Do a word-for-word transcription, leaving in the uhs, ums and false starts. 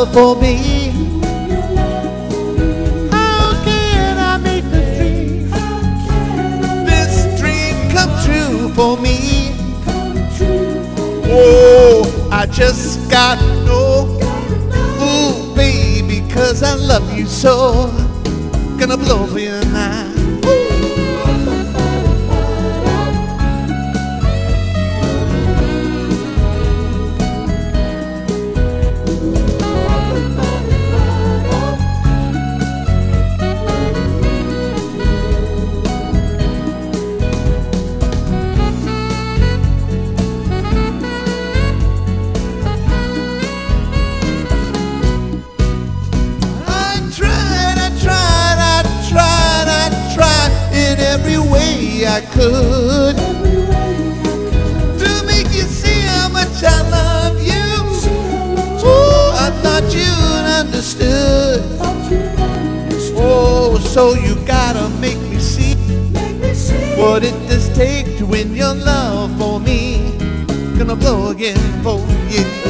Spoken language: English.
love for me. How can I make this dream, this dream come true for me? Oh, I just got to know, ooh, baby, 'cause I love you so. Gonna blow for you now. I could to make you see how much I love you. Ooh, I thought you'd understood. Oh, so you gotta make me see what it does take to win your love for me. Gonna blow again for you.